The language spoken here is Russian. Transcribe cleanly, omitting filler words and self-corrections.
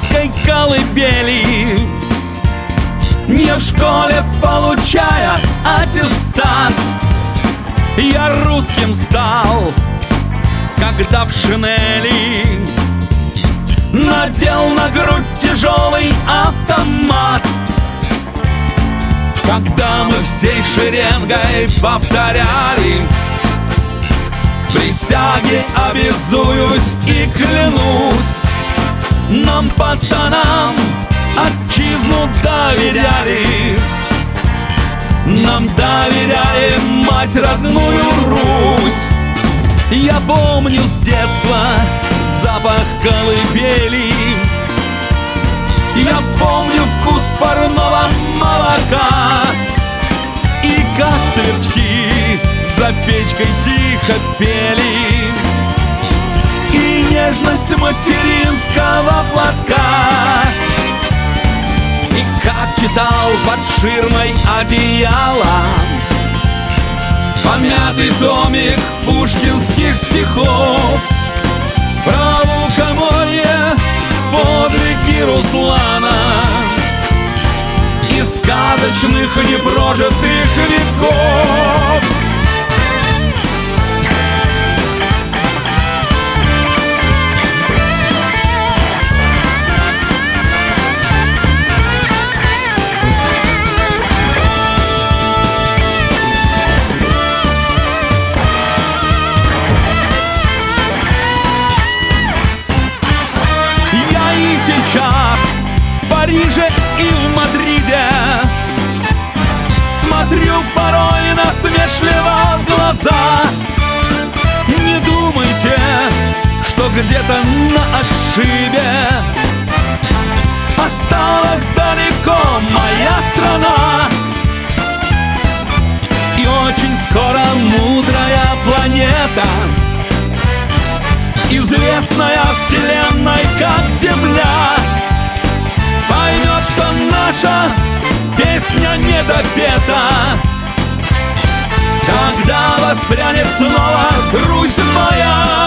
русской колыбели. Не в школе, получая аттестат, я русским стал, когда в шинели надел на грудь тяжелый автомат. Когда мы всей шеренгой повторяли: в присяге обязуюсь и клянусь, нам, пацанам, отчизну доверяли, нам доверяли мать родную Русь. Я помню с детства запах колыбели, я помню вкус парного молока, и как сверчки за печкой тихо пели, и нежность материнского платка, и как читал под ширмой одеяла помятый томик пушкинских стихов про лукоморье, подвиги Руслана и сказочных непрожитых веков. В Париже и в Мадриде смотрю порой насмешливо в глаза. Не думайте, что где-то на отшибе осталась далеко моя страна. И очень скоро мудрая планета, известная вселенной как Земля, поймет, что наша песня не допета, когда воспрянет снова Русь моя.